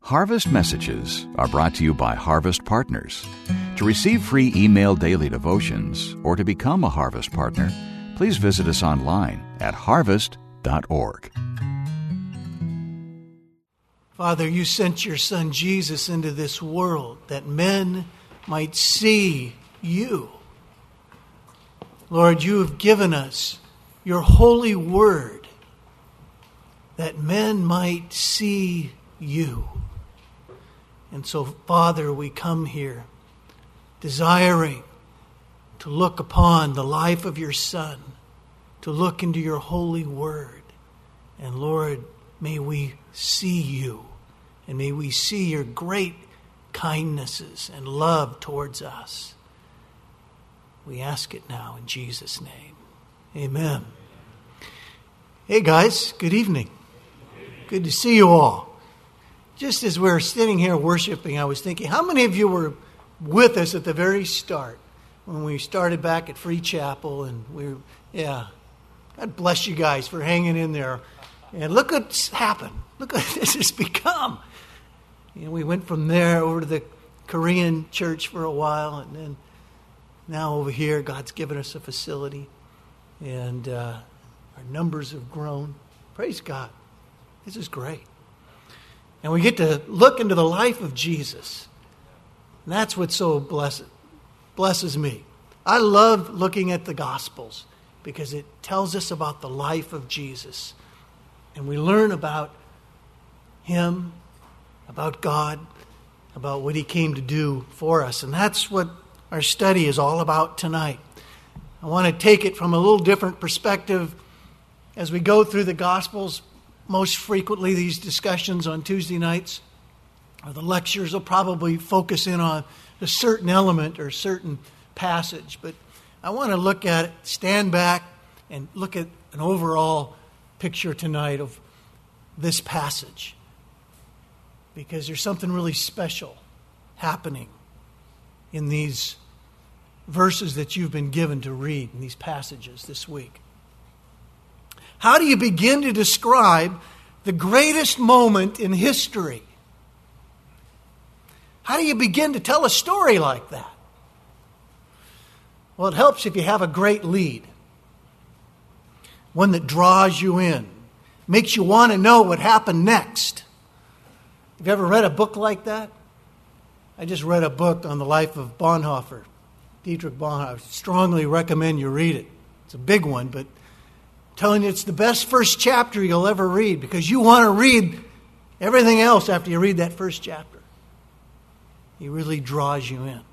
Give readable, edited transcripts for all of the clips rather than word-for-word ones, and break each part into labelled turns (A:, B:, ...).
A: Harvest Messages are brought to you by Harvest Partners. To receive free email daily devotions or to become a Harvest Partner, please visit us online at harvest.org.
B: Father, you sent your Son Jesus into this world that men might see you. Lord, you have given us your holy word that men might see you. And so, Father, we come here desiring to look upon the life of your Son, to look into your holy word. And Lord, may we see you, and may we see your great kindnesses and love towards us. We ask it now in Jesus' name. Amen. Hey guys, good evening. Good to see you all. Just as we're sitting here worshiping, I was thinking, how many of you were with us at the very start when we started back at Free Chapel? And God bless you guys for hanging in there. And look what's happened. Look what this has become. We went from there over to the Korean church for a while, and then now over here, God's given us a facility, and our numbers have grown. Praise God. This is great. And we get to look into the life of Jesus. And that's what so blesses me. I love looking at the Gospels because it tells us about the life of Jesus. And we learn about him, about God, about what he came to do for us. And that's what our study is all about tonight. I want to take it from a little different perspective as we go through the Gospels. Most frequently, these discussions on Tuesday nights, or the lectures, will probably focus in on a certain element or a certain passage. But I want to look at it, stand back, and look at an overall picture tonight of this passage. Because there's something really special happening in these verses that you've been given to read in these passages this week. How do you begin to describe the greatest moment in history? How do you begin to tell a story like that? Well, it helps if you have a great lead. One that draws you in, makes you want to know what happened next. Have you ever read a book like that? I just read a book on the life of Bonhoeffer, Dietrich Bonhoeffer. I strongly recommend you read it. It's a big one, but I'm telling you, it's the best first chapter you'll ever read because you want to read everything else after you read that first chapter. He really draws you in.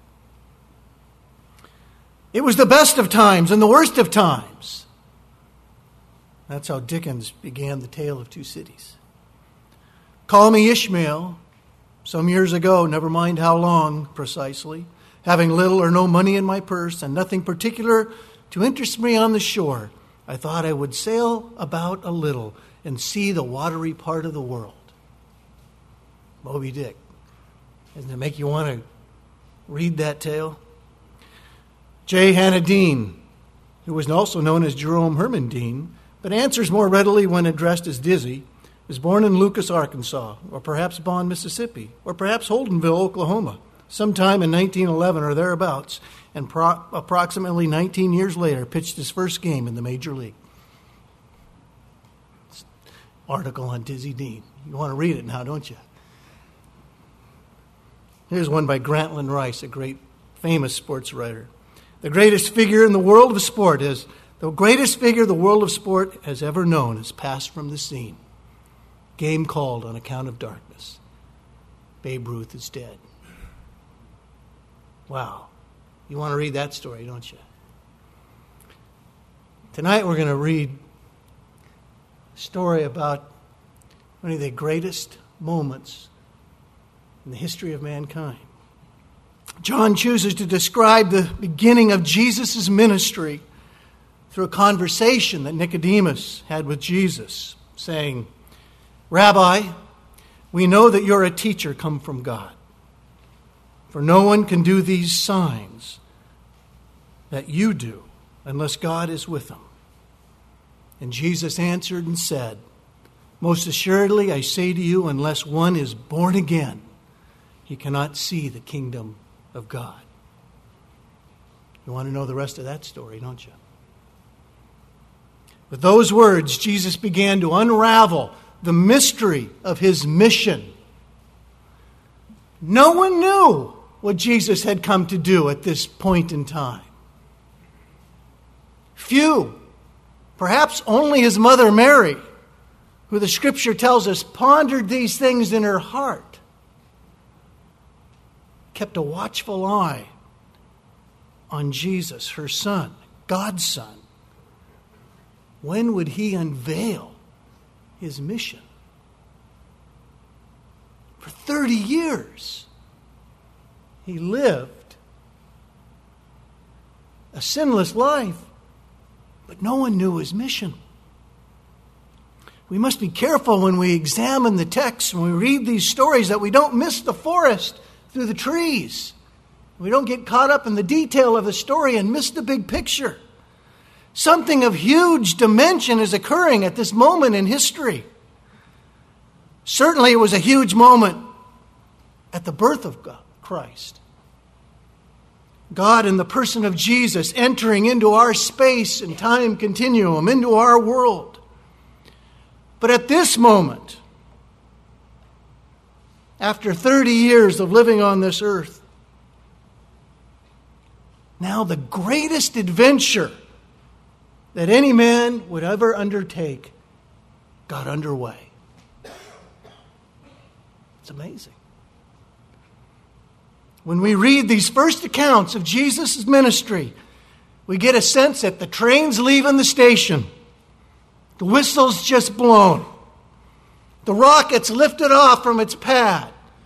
B: It was the best of times and the worst of times. That's how Dickens began The Tale of Two Cities. Call me Ishmael, some years ago, never mind how long precisely, having little or no money in my purse and nothing particular to interest me on the shore, I thought I would sail about a little and see the watery part of the world. Moby Dick. Doesn't it make you want to read that tale? J. Hannah Dean, who was also known as Jerome Herman Dean, but answers more readily when addressed as Dizzy, was born in Lucas, Arkansas, or perhaps Bond, Mississippi, or perhaps Holdenville, Oklahoma, sometime in 1911 or thereabouts, and approximately 19 years later pitched his first game in the Major League. Article on Dizzy Dean. You want to read it now, don't you? Here's one by Grantland Rice, a great famous sports writer. The greatest figure the world of sport has ever known has passed from the scene. Game called on account of darkness. Babe Ruth is dead. Wow. You want to read that story, don't you? Tonight we're going to read a story about one of the greatest moments in the history of mankind. John chooses to describe the beginning of Jesus' ministry through a conversation that Nicodemus had with Jesus, saying, Rabbi, we know that you're a teacher come from God, for no one can do these signs that you do unless God is with them. And Jesus answered and said, Most assuredly, I say to you, unless one is born again, he cannot see the kingdom of God. You want to know the rest of that story, don't you? With those words, Jesus began to unravel the mystery of his mission. No one knew what Jesus had come to do at this point in time. Few, perhaps only his mother Mary, who the Scripture tells us pondered these things in her heart, kept a watchful eye on Jesus, her son, God's son. When would he unveil his mission? For 30 years, he lived a sinless life, but no one knew his mission. We must be careful when we examine the text, when we read these stories, that we don't miss the forest through the trees. We don't get caught up in the detail of the story and miss the big picture. Something of huge dimension is occurring at this moment in history. Certainly it was a huge moment at the birth of Christ. God in the person of Jesus entering into our space and time continuum, into our world. But at this moment, after 30 years of living on this earth, now the greatest adventure that any man would ever undertake got underway. It's amazing. When we read these first accounts of Jesus' ministry, we get a sense that the train's leaving the station. The whistle's just blown. The rocket's lifted off from its pad.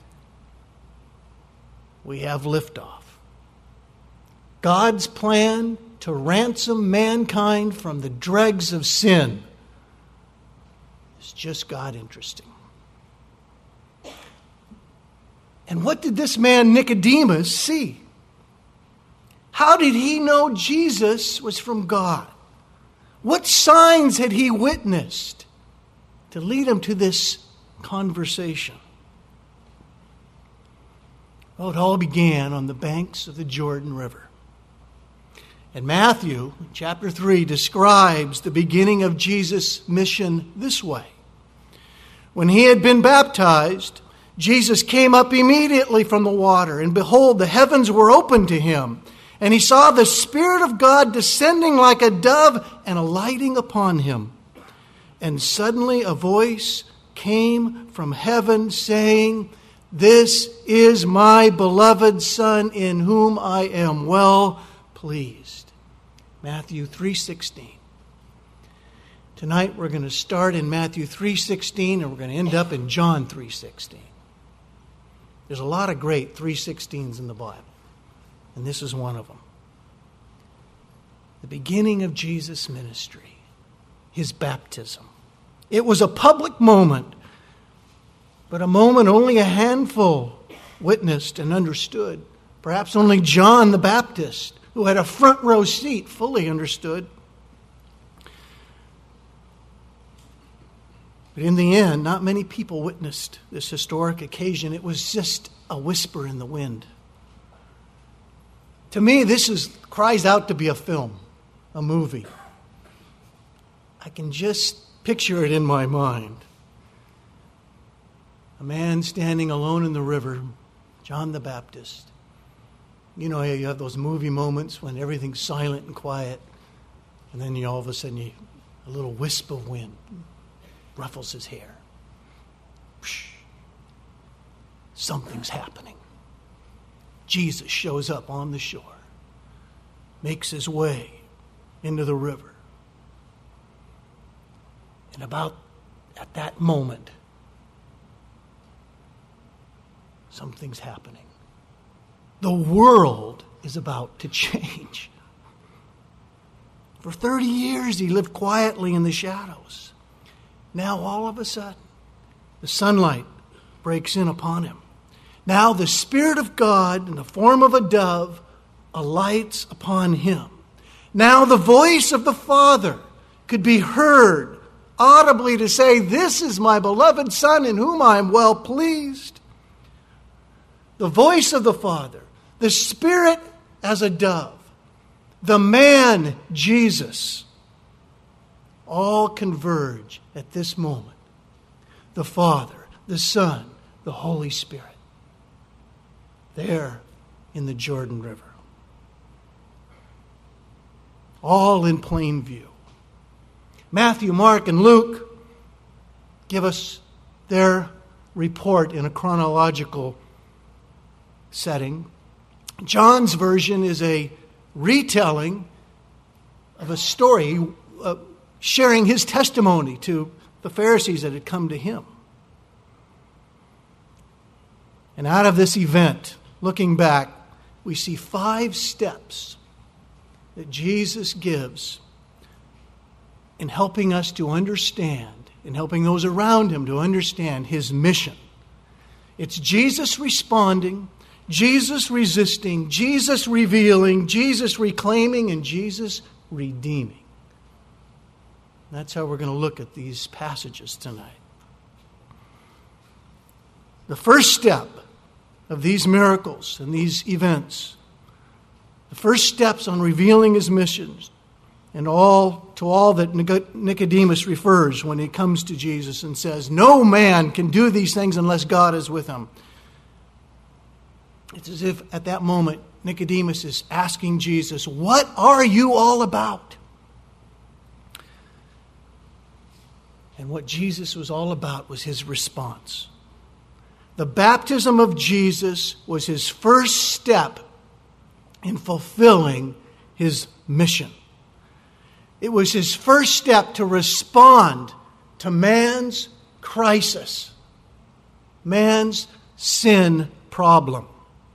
B: We have liftoff. God's plan to ransom mankind from the dregs of sin is just God interesting. And what did this man Nicodemus see? How did he know Jesus was from God? What signs had he witnessed to lead him to this conversation? Well, it all began on the banks of the Jordan River. And Matthew, chapter 3, describes the beginning of Jesus' mission this way. When he had been baptized, Jesus came up immediately from the water, and behold, the heavens were opened to him. And he saw the Spirit of God descending like a dove and alighting upon him. And suddenly a voice came from heaven saying, "This is my beloved Son, in whom I am well pleased." Matthew 3:16. Tonight we're going to start in Matthew 3:16 and we're going to end up in John 3:16. There's a lot of great 3:16s in the Bible, and this is one of them. The beginning of Jesus' ministry, his baptism. It was a public moment, but a moment only a handful witnessed and understood. Perhaps only John the Baptist, who had a front row seat, fully understood. But in the end, not many people witnessed this historic occasion. It was just a whisper in the wind. To me, this cries out to be a film, a movie. I can just picture it in my mind. A man standing alone in the river, John the Baptist. You know, you have those movie moments when everything's silent and quiet, and then all of a sudden a little wisp of wind ruffles his hair. Psh, something's happening. Jesus shows up on the shore, makes his way into the river. And about at that moment, something's happening. The world is about to change. For 30 years, he lived quietly in the shadows. Now, all of a sudden, the sunlight breaks in upon him. Now, the Spirit of God, in the form of a dove, alights upon him. Now, the voice of the Father could be heard audibly to say, "This is my beloved Son in whom I am well pleased." The voice of the Father, the Spirit as a dove, the man, Jesus, all converge at this moment. The Father, the Son, the Holy Spirit, there in the Jordan River. All in plain view. Matthew, Mark, and Luke give us their report in a chronological setting. John's version is a retelling of a story, sharing his testimony to the Pharisees that had come to him. And out of this event, looking back, we see 5 steps that Jesus gives in helping us to understand, in helping those around him to understand his mission. It's Jesus responding, Jesus resisting, Jesus revealing, Jesus reclaiming, and Jesus redeeming. That's how we're going to look at these passages tonight. The first step of these miracles and these events, the first steps on revealing his missions, and to all that Nicodemus refers when he comes to Jesus and says, "No man can do these things unless God is with him." It's as if at that moment Nicodemus is asking Jesus, "What are you all about?" And what Jesus was all about was his response. The baptism of Jesus was his first step in fulfilling his mission. It was his first step to respond to man's crisis, man's sin problem.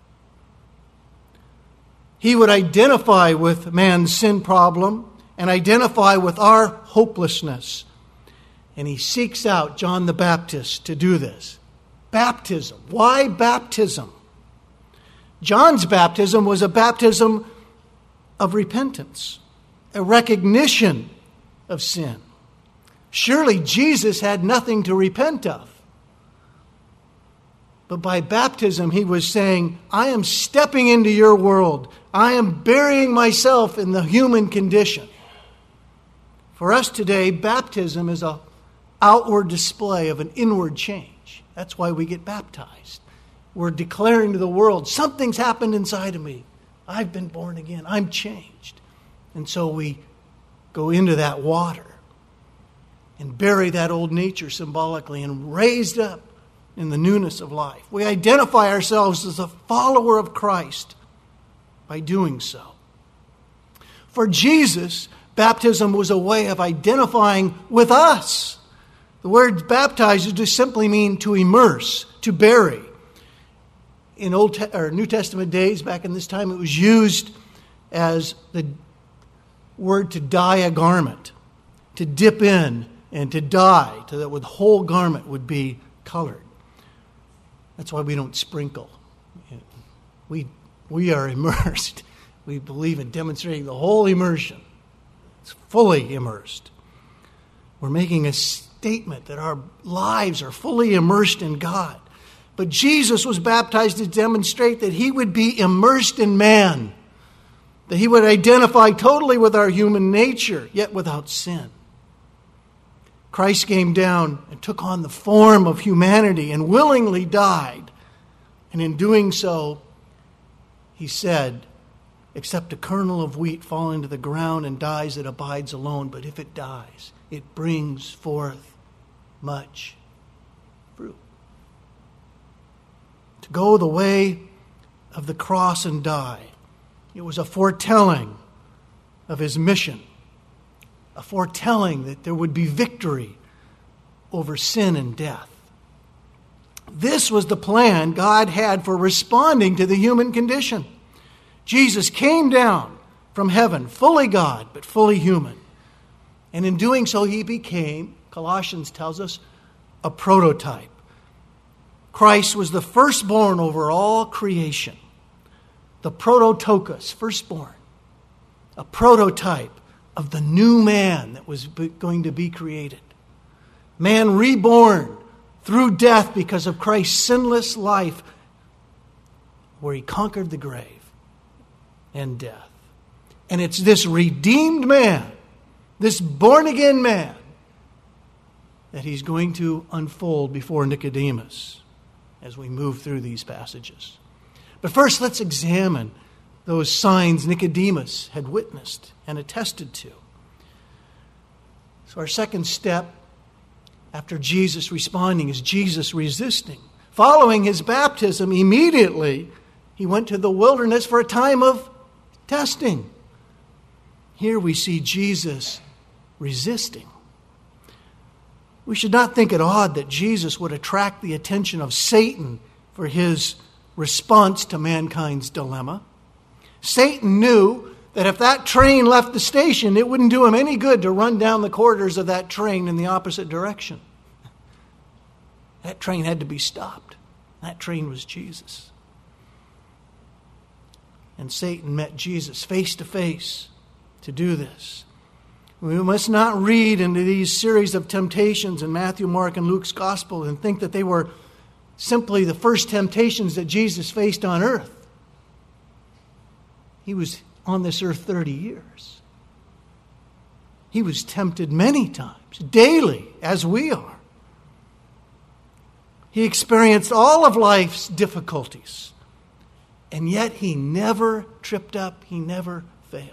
B: He would identify with man's sin problem and identify with our hopelessness. And he seeks out John the Baptist to do this. Baptism. Why baptism? John's baptism was a baptism of repentance, a recognition of sin. Surely Jesus had nothing to repent of. But by baptism, he was saying, I am stepping into your world. I am burying myself in the human condition. For us today, baptism is an outward display of an inward change. That's why we get baptized. We're declaring to the world, something's happened inside of me. I've been born again. I'm changed. And so we go into that water and bury that old nature symbolically and raised up in the newness of life. We identify ourselves as a follower of Christ by doing so. For Jesus, baptism was a way of identifying with us. The word baptize would just simply mean to immerse, to bury. In New Testament days, back in this time, it was used as the word to dye a garment, to dip in and to dye, so that the whole garment would be colored. That's why we don't sprinkle. We are immersed. We believe in demonstrating the whole immersion. It's fully immersed. We're making a statement that our lives are fully immersed in God. But Jesus was baptized to demonstrate that he would be immersed in man, that he would identify totally with our human nature, yet without sin. Christ came down and took on the form of humanity and willingly died. And in doing so, he said, except a kernel of wheat fall into the ground and dies, it abides alone. But if it dies, it brings forth much fruit. To go the way of the cross and die, it was a foretelling of his mission. A foretelling that there would be victory over sin and death. This was the plan God had for responding to the human condition. Jesus came down from heaven, fully God, but fully human. And in doing so, he became, Colossians tells us, a prototype. Christ was the firstborn over all creation. The prototokos, firstborn. A prototype of the new man that was going to be created. man reborn through death because of Christ's sinless life, where he conquered the grave and death. And it's this redeemed man, this born-again man, that he's going to unfold before Nicodemus as we move through these passages. But first, let's examine those signs Nicodemus had witnessed and attested to. So our second step after Jesus responding is Jesus resisting. Following his baptism, immediately he went to the wilderness for a time of testing. Here we see Jesus resisting. We should not think it odd that Jesus would attract the attention of Satan for his response to mankind's dilemma. Satan knew that if that train left the station, it wouldn't do him any good to run down the corridors of that train in the opposite direction. That train had to be stopped. That train was Jesus. And Satan met Jesus face to face to do this. We must not read into these series of temptations in Matthew, Mark, and Luke's gospel and think that they were simply the first temptations that Jesus faced on earth. He was on this earth 30 years. He was tempted many times, daily, as we are. He experienced all of life's difficulties, and yet he never tripped up, he never failed.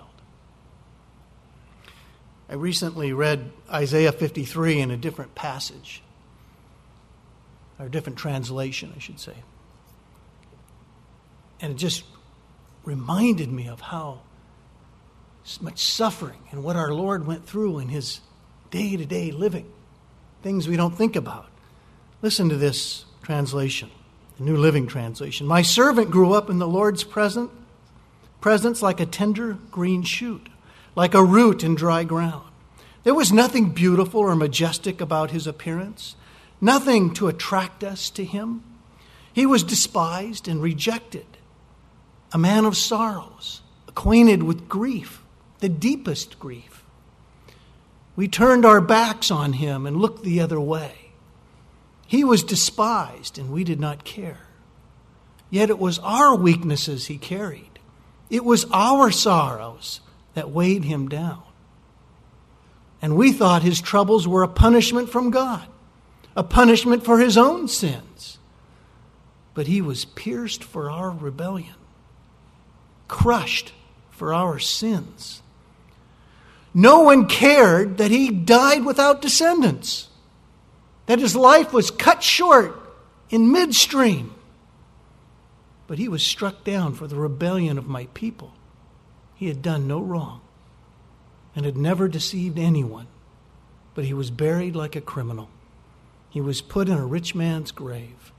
B: I recently read Isaiah 53 in a different passage, or a different translation, I should say. And it just reminded me of how much suffering and what our Lord went through in his day-to-day living, things we don't think about. Listen to this translation, the New Living Translation. My servant grew up in the Lord's presence like a tender green shoot, like a root in dry ground. There was nothing beautiful or majestic about his appearance, nothing to attract us to him. He was despised and rejected, a man of sorrows, acquainted with grief, the deepest grief. We turned our backs on him and looked the other way. He was despised and we did not care. Yet it was our weaknesses he carried. It was our sorrows that weighed him down. And we thought his troubles were a punishment from God, a punishment for his own sins. But he was pierced for our rebellion, crushed for our sins. No one cared that he died without descendants, that his life was cut short in midstream. But he was struck down for the rebellion of my people. He had done no wrong and had never deceived anyone, but he was buried like a criminal. He was put in a rich man's grave.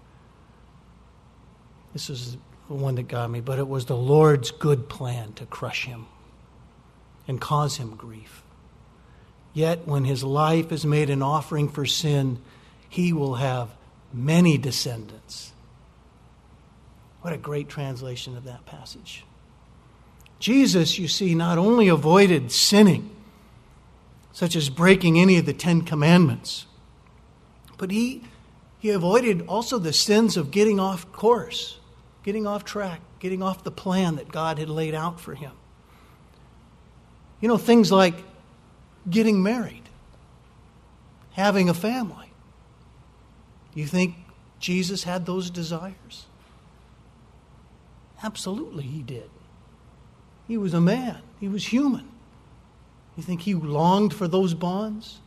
B: This is the one that got me, but it was the Lord's good plan to crush him and cause him grief. Yet when his life is made an offering for sin, he will have many descendants. What a great translation of that passage. Jesus, you see, not only avoided sinning, such as breaking any of the 10 commandments, but he avoided also the sins of getting off course, getting off track, getting off the plan that God had laid out for him. You know, things like getting married, having a family. Do you think Jesus had those desires? Absolutely he did. He was a man. He was human. You think he longed for those bonds?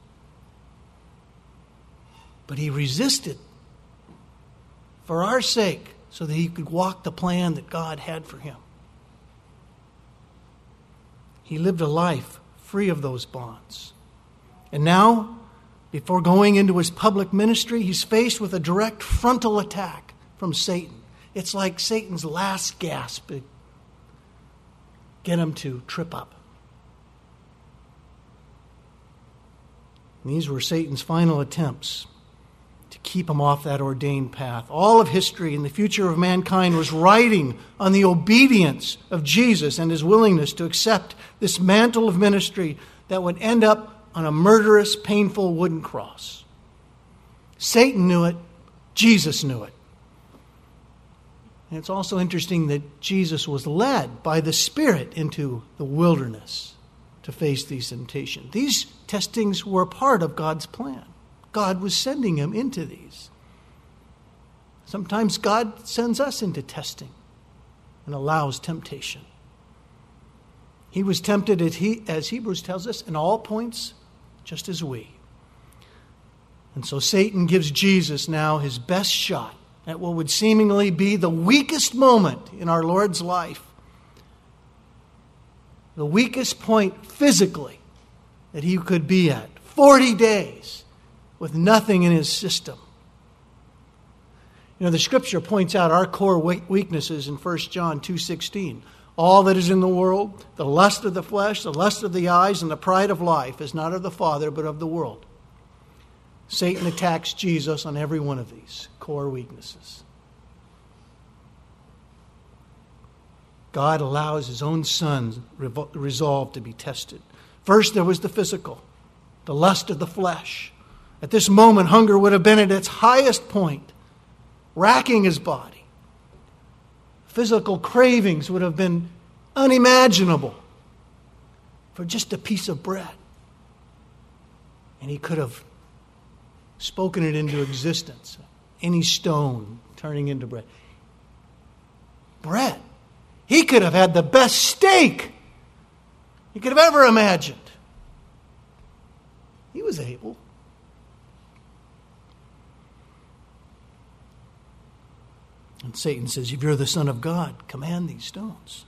B: But he resisted for our sake so that he could walk the plan that God had for him. He lived a life free of those bonds. And now, before going into his public ministry, he's faced with a direct frontal attack from Satan. It's like Satan's last gasp to get him to trip up. And these were Satan's final attempts to keep him off that ordained path. All of history and the future of mankind was riding on the obedience of Jesus and his willingness to accept this mantle of ministry that would end up on a murderous, painful wooden cross. Satan knew it. Jesus knew it. And it's also interesting that Jesus was led by the Spirit into the wilderness to face these temptations. These testings were part of God's plan. God was sending him into these. Sometimes God sends us into testing and allows temptation. He was tempted, as Hebrews tells us, in all points, just as we. And so Satan gives Jesus now his best shot at what would seemingly be the weakest moment in our Lord's life. The weakest point physically that he could be at. 40 days with nothing in his system. You know, the Scripture points out our core weaknesses in 1 John 2:16. All that is in the world, the lust of the flesh, the lust of the eyes, and the pride of life is not of the Father, but of the world. Satan attacks Jesus on every one of these core weaknesses. God allows his own Son resolve to be tested. First, there was the physical, the lust of the flesh. At this moment, hunger would have been at its highest point, racking his body. Physical cravings would have been unimaginable for just a piece of bread. And he could have spoken it into existence. Any stone turning into bread. Bread. He could have had the best steak he could have ever imagined. He was able. And Satan says, if you're the Son of God, command these stones.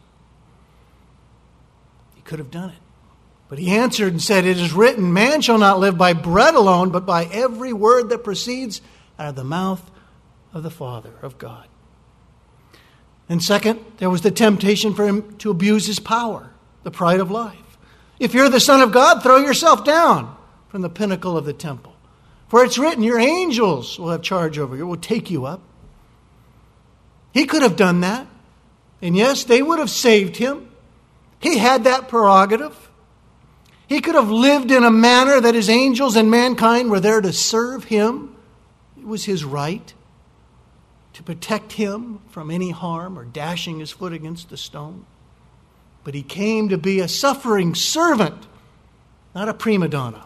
B: He could have done it. But he answered and said, it is written, man shall not live by bread alone, but by every word that proceeds out of the mouth of the Father, of God. And second, there was the temptation for him to abuse his power, the pride of life. If you're the Son of God, throw yourself down from the pinnacle of the temple. For it's written, your angels will have charge over you, will take you up. He could have done that. And yes, they would have saved him. He had that prerogative. He could have lived in a manner that his angels and mankind were there to serve him. It was his right to protect him from any harm or dashing his foot against a stone. But he came to be a suffering servant, not a prima donna.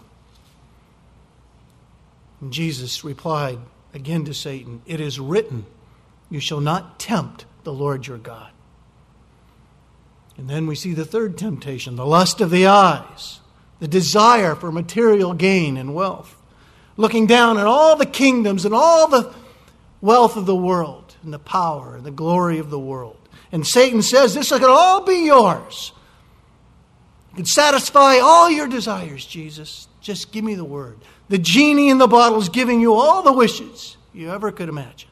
B: And Jesus replied again to Satan, it is written, you shall not tempt the Lord your God. And then we see the third temptation, the lust of the eyes, the desire for material gain and wealth. Looking down at all the kingdoms and all the wealth of the world and the power and the glory of the world. And Satan says, this could all be yours. You can satisfy all your desires, Jesus. Just give me the word. The genie in the bottle is giving you all the wishes you ever could imagine.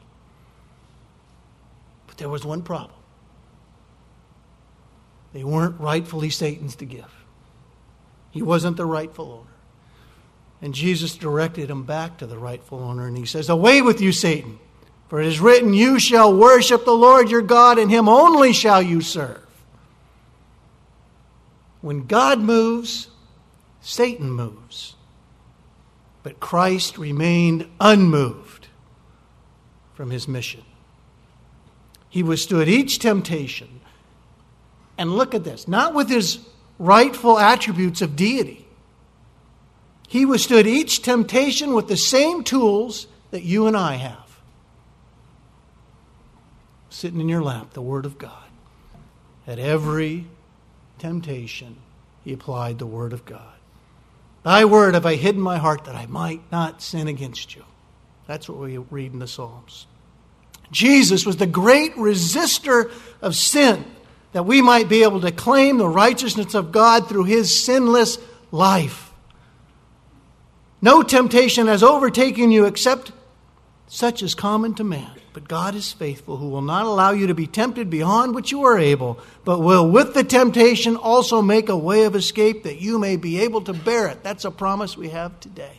B: But there was one problem. They weren't rightfully Satan's to give. He wasn't the rightful owner. And Jesus directed him back to the rightful owner. And he says, away with you, Satan. For it is written, you shall worship the Lord your God, and him only shall you serve. When God moves, Satan moves. But Christ remained unmoved from his mission. He withstood each temptation. And look at this, not with his rightful attributes of deity. He withstood each temptation with the same tools that you and I have. Sitting in your lap, the Word of God. At every temptation, he applied the Word of God. Thy word have I hid in my heart that I might not sin against you. That's what we read in the Psalms. Jesus was the great resistor of sin, that we might be able to claim the righteousness of God through his sinless life. No temptation has overtaken you except such as common to man. But God is faithful, who will not allow you to be tempted beyond what you are able, but will with the temptation also make a way of escape that you may be able to bear it. That's a promise we have today.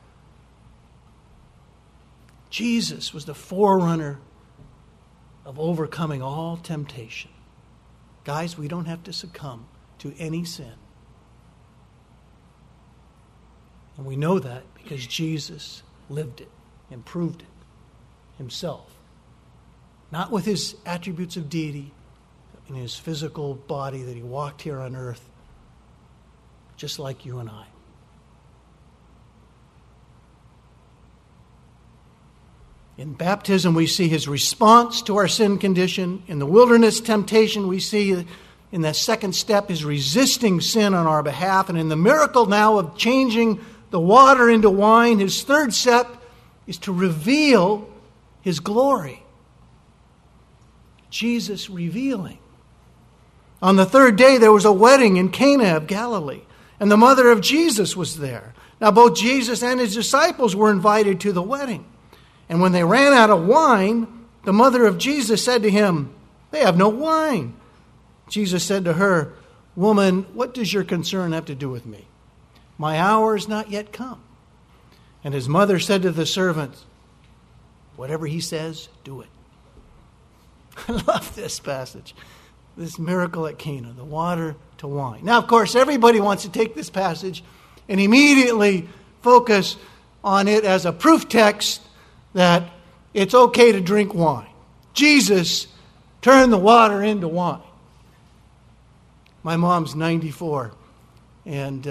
B: Jesus was the forerunner of overcoming all temptation. Guys, we don't have to succumb to any sin. And we know that because Jesus lived it. and proved it himself. Not with his attributes of deity, in his physical body that he walked here on earth, just like you and I. In baptism, we see his response to our sin condition. In the wilderness temptation, we see in that second step his resisting sin on our behalf. And in the miracle now of changing the water into wine, his third step is to reveal his glory. Jesus revealing. On the third day, there was a wedding in Cana of Galilee, and the mother of Jesus was there. Now, both Jesus and his disciples were invited to the wedding. And when they ran out of wine, the mother of Jesus said to him, "They have no wine." Jesus said to her, "Woman, what does your concern have to do with me? My hour is not yet come." And his mother said to the servants, "Whatever he says, do it." I love this passage. This miracle at Cana, the water to wine. Now, of course, everybody wants to take this passage and immediately focus on it as a proof text that it's okay to drink wine. Jesus turned the water into wine. My mom's 94, and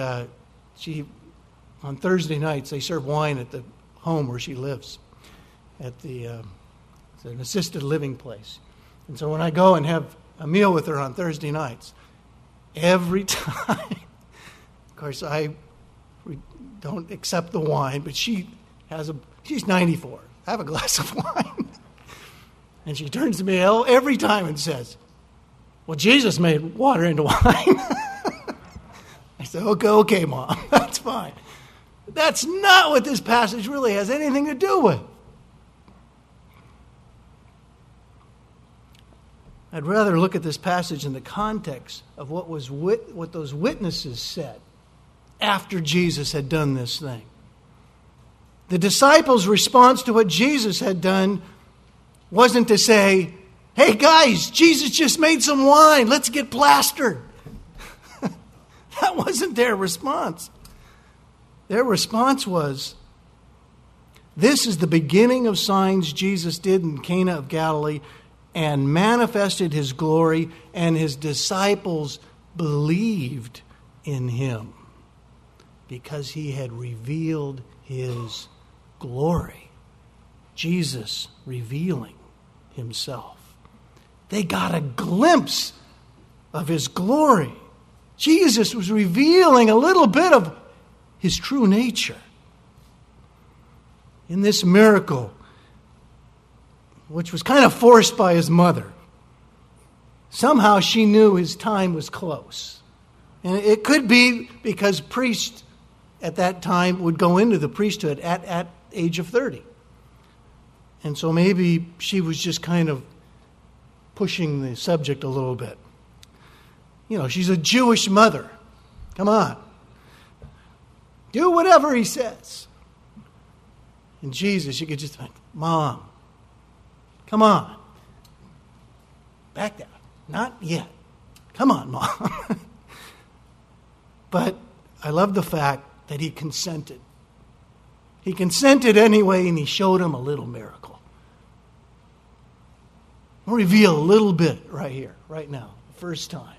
B: on Thursday nights, they serve wine at the home where she lives, at it's an assisted living place. And so when I go and have a meal with her on Thursday nights, every time, of course, we don't accept the wine, but she's 94. Have a glass of wine. And she turns to me every time and says, "Well, Jesus made water into wine." I said, okay, Mom, that's fine. But that's not what this passage really has anything to do with. I'd rather look at this passage in the context of what those witnesses said after Jesus had done this thing. The disciples' response to what Jesus had done wasn't to say, "Hey guys, Jesus just made some wine, let's get plastered." That wasn't their response. Their response was, "This is the beginning of signs Jesus did in Cana of Galilee and manifested his glory, and his disciples believed in him because he had revealed his glory." Jesus revealing himself. They got a glimpse of his glory. Jesus was revealing a little bit of his true nature. In this miracle, which was kind of forced by his mother, somehow she knew his time was close. And it could be because priests at that time would go into the priesthood at age of 30. And so maybe she was just kind of pushing the subject a little bit. She's a Jewish mother. Come on. Do whatever he says. And Jesus, you could just think, "Mom, come on. Back down. Not yet. Come on, Mom." But I love the fact that he consented. He consented anyway, and he showed him a little miracle. I'll reveal a little bit right here, right now, the first time.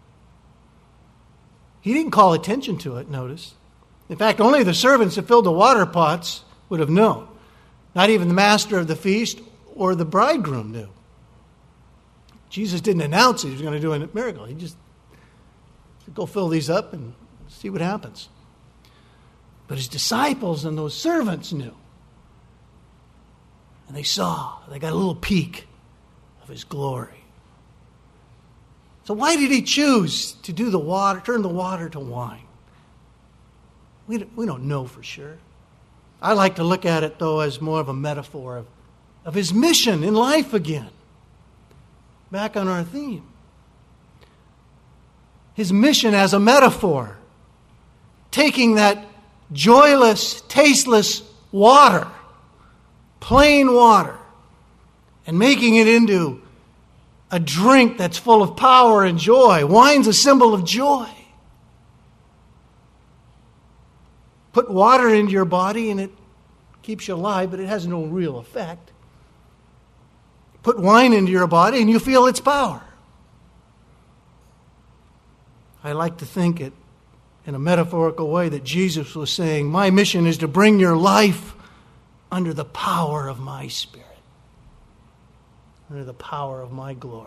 B: He didn't call attention to it, notice. In fact, only the servants that filled the water pots would have known. Not even the master of the feast or the bridegroom knew. Jesus didn't announce he was going to do a miracle. He just said, "Go fill these up and see what happens." But his disciples and those servants knew. And they got a little peek of his glory. So why did he choose to turn the water to wine? We don't know for sure. I like to look at it, though, as more of a metaphor of his mission in life again. Back on our theme. His mission as a metaphor. Taking that joyless, tasteless water, plain water, and making it into a drink that's full of power and joy. Wine's a symbol of joy. Put water into your body and it keeps you alive, but it has no real effect. Put wine into your body and you feel its power. I like to think it in a metaphorical way that Jesus was saying, my mission is to bring your life under the power of my Spirit, under the power of my glory.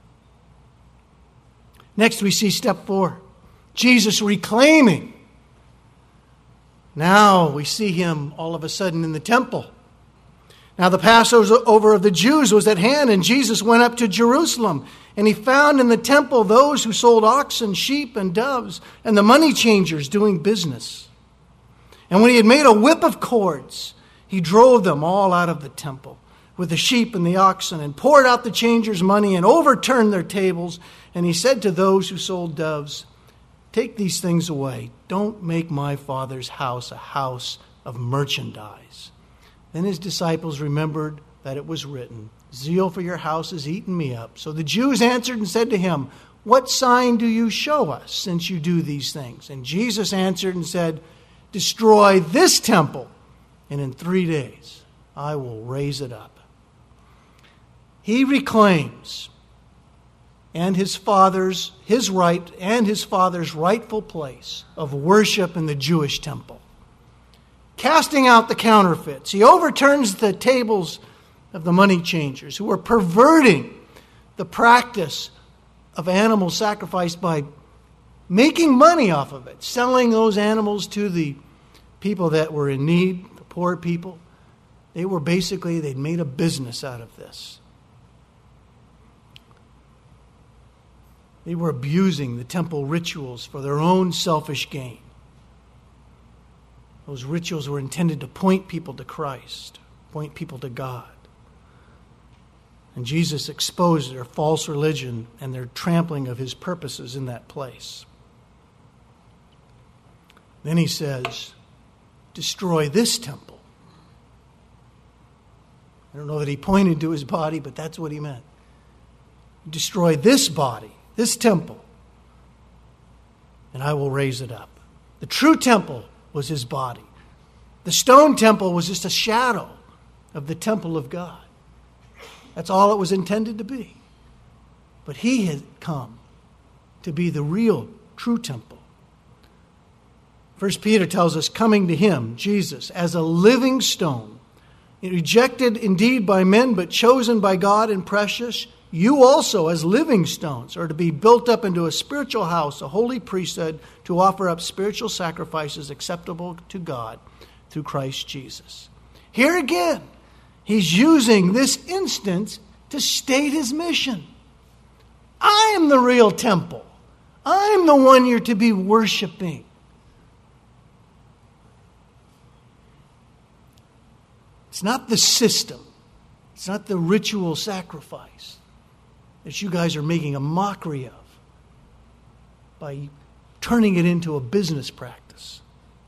B: Next we see step 4, Jesus reclaiming. Now we see him all of a sudden in the temple. Now the Passover of the Jews was at hand, and Jesus went up to Jerusalem. And he found in the temple those who sold oxen, sheep, and doves, and the money changers doing business. And when he had made a whip of cords, he drove them all out of the temple with the sheep and the oxen, and poured out the changers' money, and overturned their tables. And he said to those who sold doves, take these things away. Don't make my Father's house a house of merchandise. Then his disciples remembered that it was written, zeal for your house has eaten me up. So the Jews answered and said to him, what sign do you show us since you do these things? And Jesus answered and said, destroy this temple, and in 3 days I will raise it up. He reclaims his right and his Father's rightful place of worship in the Jewish temple. Casting out the counterfeits, he overturns the tables of the money changers who were perverting the practice of animal sacrifice by making money off of it, selling those animals to the people that were in need, the poor people. They'd made a business out of this. They were abusing the temple rituals for their own selfish gain. Those rituals were intended to point people to Christ, point people to God. And Jesus exposed their false religion and their trampling of his purposes in that place. Then he says, destroy this temple. I don't know that he pointed to his body, but that's what he meant. Destroy this body, this temple, and I will raise it up. The true temple was his body. The stone temple was just a shadow of the temple of God. That's all it was intended to be. But he had come to be the real, true temple. 1 Peter tells us, coming to him, Jesus, as a living stone, rejected indeed by men, but chosen by God and precious, you also, as living stones, are to be built up into a spiritual house, a holy priesthood, to offer up spiritual sacrifices acceptable to God through Christ Jesus. Here again, he's using this instance to state his mission. I am the real temple. I'm the one you're to be worshiping. It's not the system. It's not the ritual sacrifice that you guys are making a mockery of by turning it into a business practice.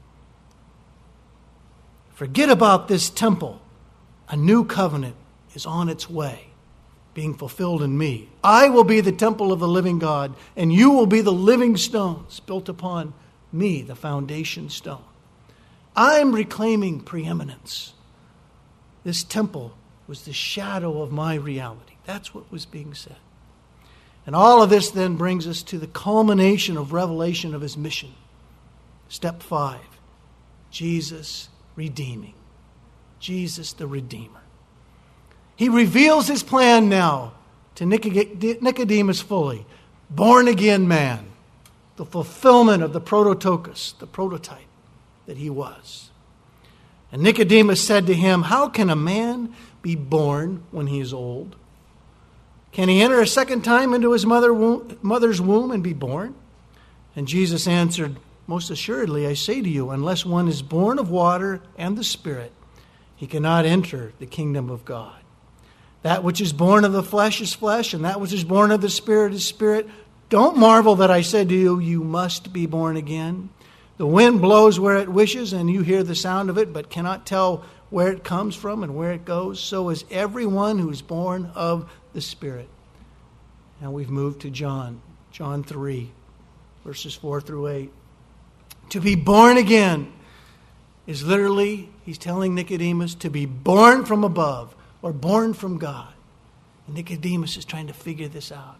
B: Forget about this temple. A new covenant is on its way, being fulfilled in me. I will be the temple of the living God, and you will be the living stones built upon me, the foundation stone. I'm reclaiming preeminence. This temple was the shadow of my reality. That's what was being said. And all of this then brings us to the culmination of revelation of his mission. Step 5, Jesus redeeming. Jesus the Redeemer. He reveals his plan now to Nicodemus fully. Born again man. The fulfillment of the prototokos, the prototype that he was. And Nicodemus said to him, how can a man be born when he is old? Can he enter a second time into his mother's womb and be born? And Jesus answered, most assuredly, I say to you, unless one is born of water and the Spirit, he cannot enter the kingdom of God. That which is born of the flesh is flesh, and that which is born of the Spirit is spirit. Don't marvel that I said to you, you must be born again. The wind blows where it wishes, and you hear the sound of it, but cannot tell where it comes from and where it goes. So is everyone who is born of the Spirit. Now we've moved to John 3, verses 4 through 8. To be born again is literally, he's telling Nicodemus to be born from above or born from God. And Nicodemus is trying to figure this out.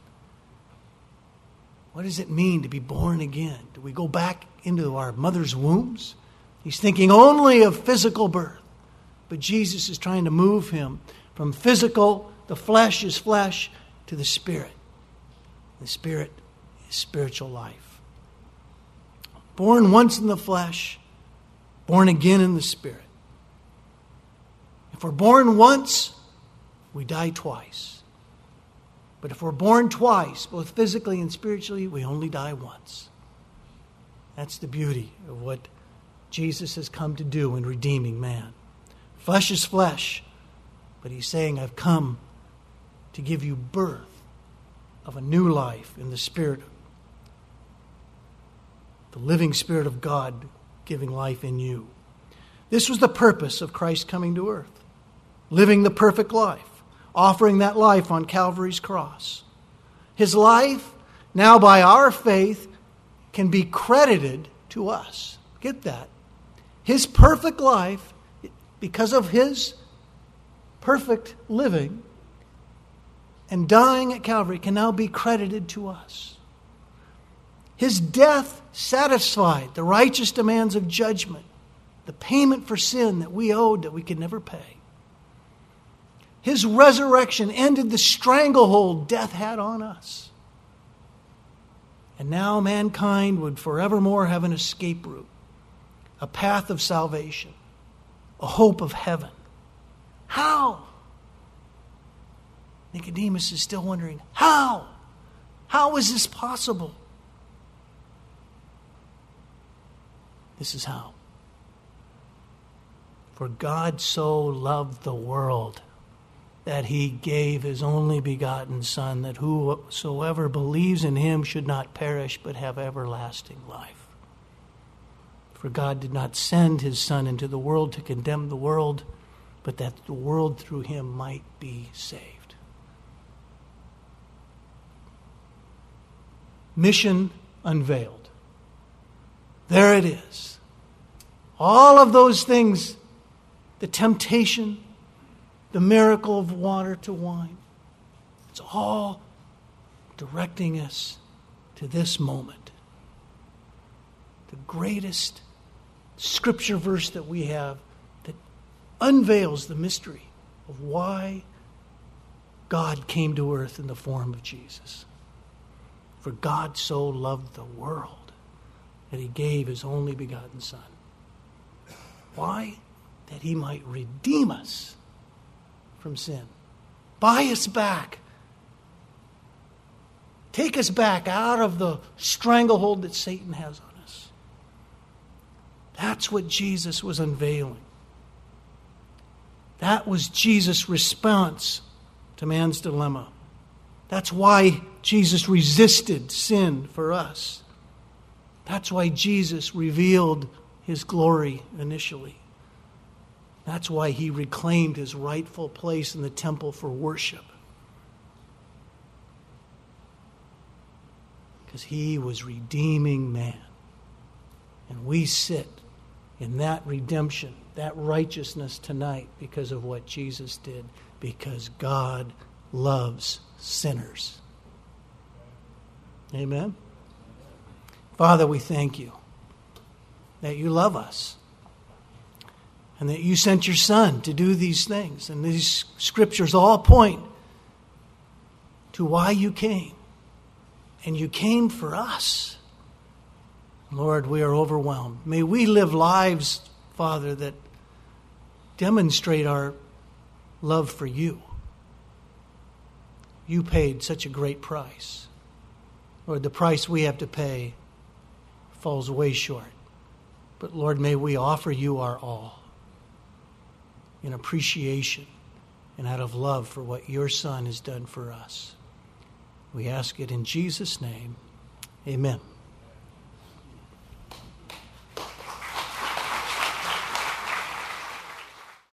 B: What does it mean to be born again? Do we go back into our mother's wombs? He's thinking only of physical birth. But Jesus is trying to move him from physical, the flesh is flesh, to the Spirit. The Spirit is spiritual life. Born once in the flesh, born again in the Spirit. If we're born once, we die twice. But if we're born twice, both physically and spiritually, we only die once. That's the beauty of what Jesus has come to do in redeeming man. Flesh is flesh, but he's saying, I've come to give you birth of a new life in the Spirit, the living Spirit of God giving life in you. This was the purpose of Christ coming to earth, living the perfect life, offering that life on Calvary's cross. His life, now by our faith, can be credited to us. Get that. His perfect life, because of his perfect living and dying at Calvary, can now be credited to us. His death satisfied the righteous demands of judgment, the payment for sin that we owed that we could never pay. His resurrection ended the stranglehold death had on us. And now mankind would forevermore have an escape route, a path of salvation, a hope of heaven. How? Nicodemus is still wondering, how? How is this possible? This is how. For God so loved the world that he gave his only begotten Son, that whosoever believes in him should not perish but have everlasting life. For God did not send his Son into the world to condemn the world, but that the world through him might be saved. Mission unveiled. There it is. All of those things, the temptation, the miracle of water to wine, it's all directing us to this moment. The greatest scripture verse that we have that unveils the mystery of why God came to earth in the form of Jesus. For God so loved the world that he gave his only begotten Son. Why? That he might redeem us from sin. Buy us back. Take us back out of the stranglehold that Satan has on us. That's what Jesus was unveiling. That was Jesus' response to man's dilemma. That's why Jesus resisted sin for us. That's why Jesus revealed his glory initially. That's why he reclaimed his rightful place in the temple for worship. Because he was redeeming man. And we sit in that redemption, that righteousness tonight because of what Jesus did. Because God loves sinners. Amen? Father, we thank you that you love us. And that you sent your Son to do these things. And these scriptures all point to why you came. And you came for us. Lord, we are overwhelmed. May we live lives, Father, that demonstrate our love for you. You paid such a great price. Lord, the price we have to pay falls way short. But Lord, may we offer you our all. In appreciation and out of love for what your Son has done for us. We ask it in Jesus' name. Amen.